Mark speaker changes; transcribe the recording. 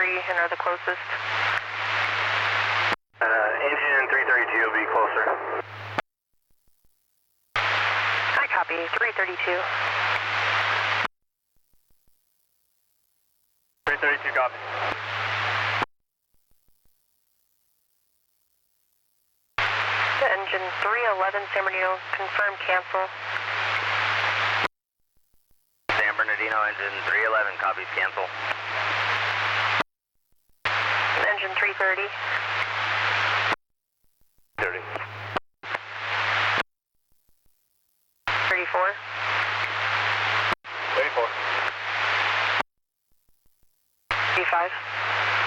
Speaker 1: and are the closest.
Speaker 2: Engine 332 will be closer.
Speaker 1: I copy, 332.
Speaker 2: 332 copy.
Speaker 1: Engine 311, San Bernardino, confirm cancel.
Speaker 2: San Bernardino, engine 311, copies cancel.
Speaker 1: Engine 330.
Speaker 2: 30.
Speaker 1: 34.
Speaker 2: 34.
Speaker 1: 35.